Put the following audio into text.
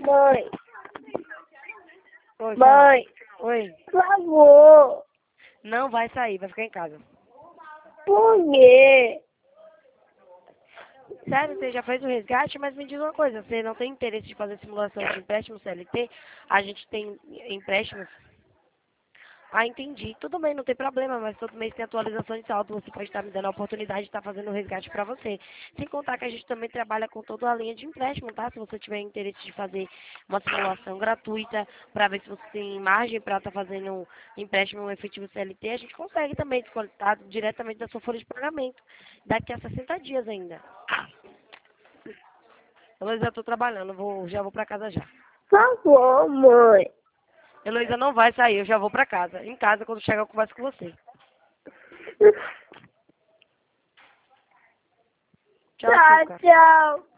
Mãe, Oi, mãe, fala. Oi. por favor. Não vai sair, vai ficar em casa. Por quê? Sério, você já fez o resgate, mas me diz uma coisa, você não tem interesse de fazer simulação de empréstimo CLT? A gente tem empréstimos. Ah, entendi. Tudo bem, não tem problema, mas todo mês tem atualização de saldo. Você pode estar me dando a oportunidade de estar fazendo o resgate para você. Sem contar que a gente também trabalha com toda a linha de empréstimo, tá? Se você tiver interesse de fazer uma simulação gratuita para ver se você tem margem para estar fazendo um empréstimo efetivo CLT, a gente consegue também descontar diretamente da sua folha de pagamento. Daqui a 60 dias ainda. Heloísa, eu tô trabalhando, já vou para casa já. Por favor, mãe. Heloísa não vai sair, eu já vou para casa. Em casa, quando chegar, eu converso com você. Tchau, Tchau, Tchuca. tchau.